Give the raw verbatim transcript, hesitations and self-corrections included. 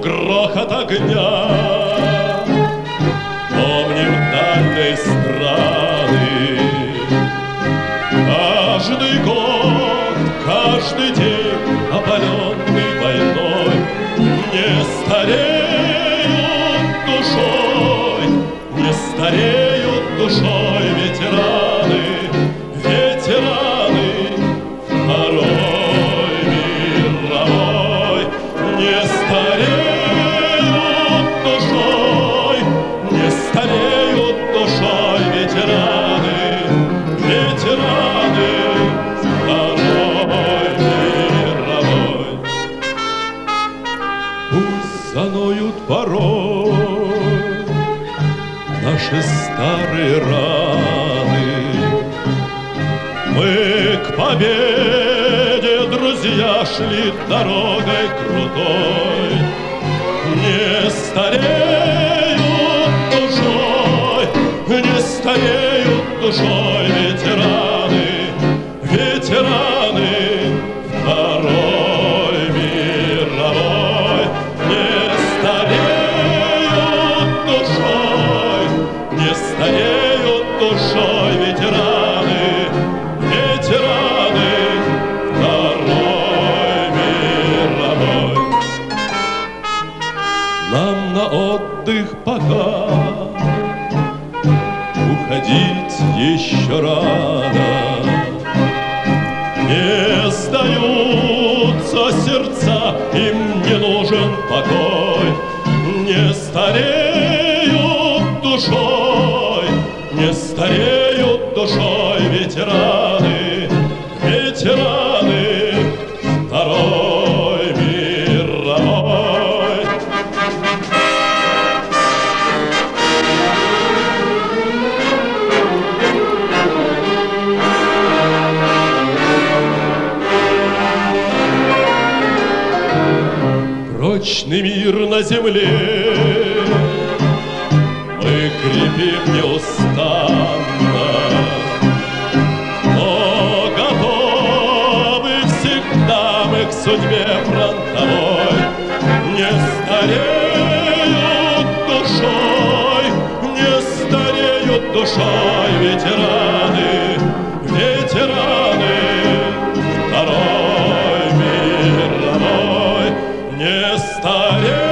грохот огня. Помним дальние страны. Каждый год, каждый день, опаленный войной, не стареют душой, не стареют душой ветераны, ветераны Второй мировой. Не стареют душой, не стареют душой ветераны, ветераны Второй мировой. Пусть заноют порой наши старые раны. Мы к победе, друзья, шли дорогой крутой. Не стареют душой, не стареют душой ветераны, ветераны Второй мировой. Не стареют душой, не стареют душой ветераны, ветераны Второй мировой. Нам на отдых пока уходить еще рано. Не сдаются сердца, им не нужен покой. Не стареют душой, не стареют душой ветераны, ветераны Второй мировой. Прочный мир на земле мы крепим неустанно, но готовы всегда мы к судьбе фронтовой. Не стареют душой, не стареют душой ветераны, ветераны Второй мировой. Не стареют